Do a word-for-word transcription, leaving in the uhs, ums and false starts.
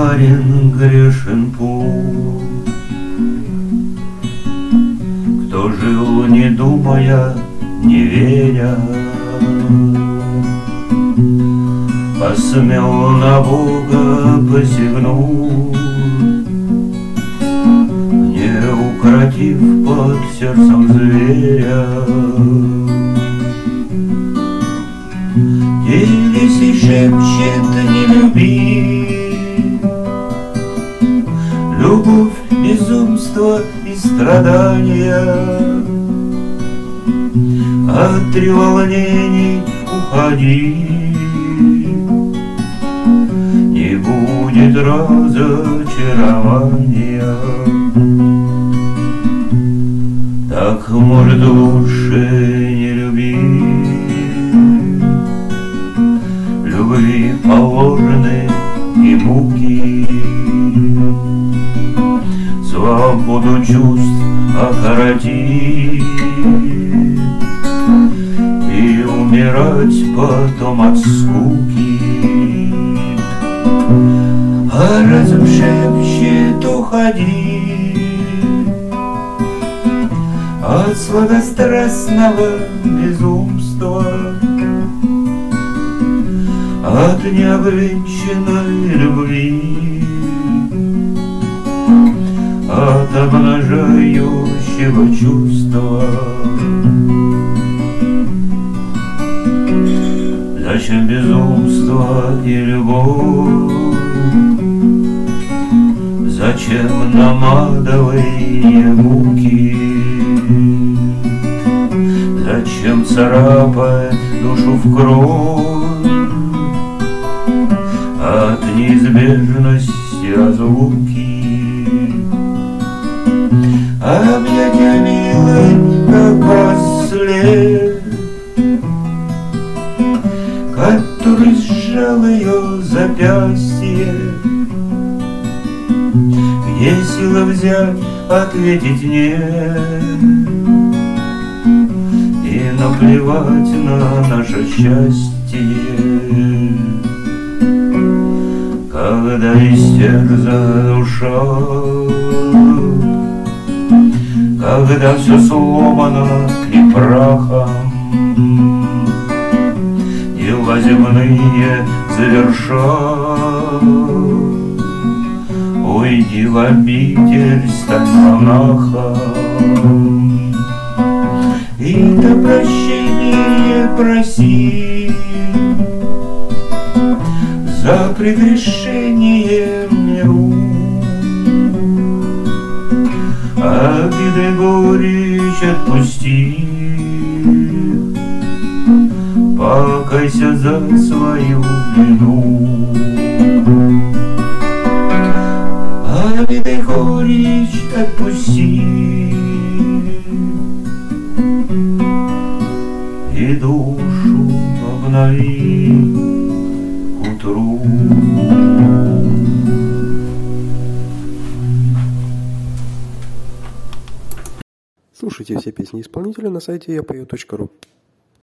Коварен, грешен путь. Кто жил, не думая, не веря, посмел на Бога посягнуть, не укротив под сердцем зверя. Елиси шепчет: не люби, любовь, безумство и страдания. От треволнений уходи, не будет разочарования. Так, может, лучше не люби, любви положены и муки, свободу чувств окороти и умирать потом от скуки. А разум шепчет: уходи от сладострастного безумства, от необвенчанной любви, от обнажающего чувства. Зачем безумство и любовь? Зачем нам адовые муки? Зачем царапать душу в кровь от неизбежности разлуки? Объятия милой, как браслет, который сжал ее запястье. Где сила взять, ответить нет, и наплевать на наше счастье. Когда истерзана душа, когда все сломано и прахом, дела земные завершат, уйди в обитель, стань монахом, и до прощения проси за прегрешение миру. Обиды, горечь отпусти, покайся за свою вину. Обиды, горечь отпусти, и душу обнови к утру. Слушайте все песни исполнителя на сайте я пою точка ру.